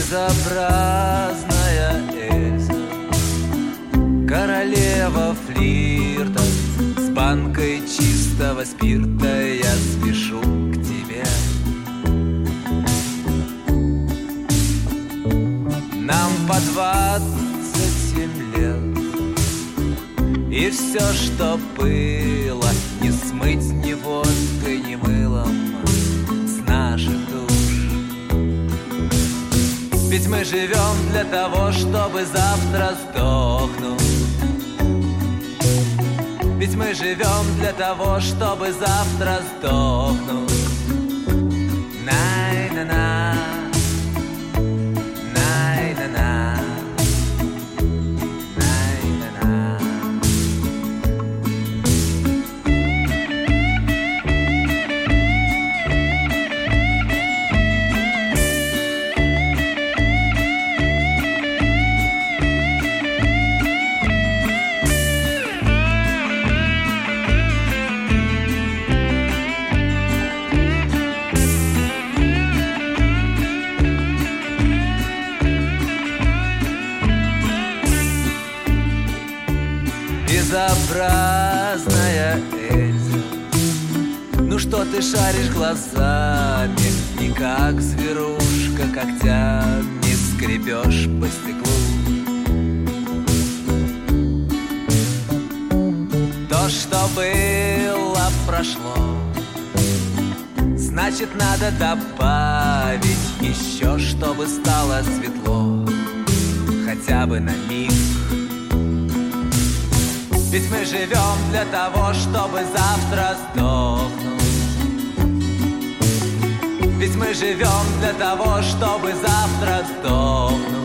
Безобразная Эльза, королева флирта, с банкой чистого спирта я спешу к тебе. Нам по 27 лет, и все, что было, не смыть ни водкой, ни мылом с наших душ. Ведь мы живем для того, чтобы завтра сдохнуть. Ведь мы живем для того, чтобы завтра сдохнуть. Най-на-на, най-на-на, най-на-на. Безобразная Эльза, ну что ты шаришь глазами, и как зверушка когтями скребешь по стеклу. То, что было, прошло, значит, надо добавить еще, чтобы стало светло, хотя бы на миг. Ведь мы живем для того, чтобы завтра сдохнуть. Ведь мы живем для того, чтобы завтра сдохнуть.